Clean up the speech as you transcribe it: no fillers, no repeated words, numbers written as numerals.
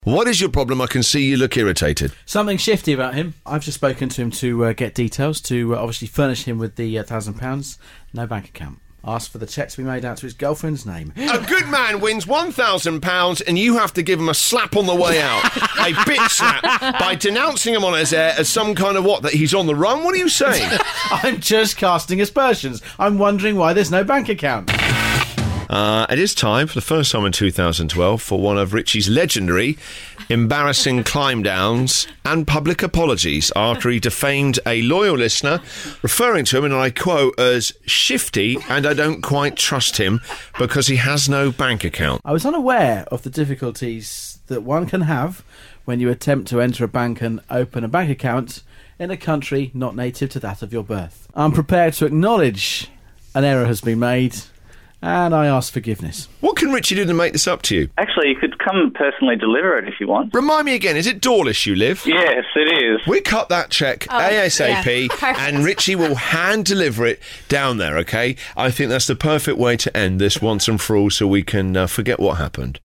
What is your problem? I can see you look irritated. Something shifty about him. I've just spoken to him to get details, to obviously furnish him with the £1,000. No bank account. Asked for the cheque to be made out to his girlfriend's name. A good man wins £1,000 and you have to give him a slap on the way out. A bitch slap by denouncing him on his air as some kind of what, that he's on the run? What are you saying? I'm just casting aspersions. I'm wondering why there's no bank account. It is time, for the first time in 2012, for one of Richie's legendary embarrassing climb downs and public apologies after he defamed a loyal listener, referring to him, and I quote, as shifty, and I don't quite trust him because he has no bank account. I was unaware of the difficulties that one can have when you attempt to enter a bank and open a bank account in a country not native to that of your birth. I'm prepared to acknowledge an error has been made, and I ask forgiveness. What can Richie do to make this up to you? Actually, you could come personally deliver it if you want. Remind me again, is it Dawlish you live? Yes, it is. We cut that cheque ASAP, and Richie will hand deliver it down there, OK? I think that's the perfect way to end this once and for all, so we can forget what happened.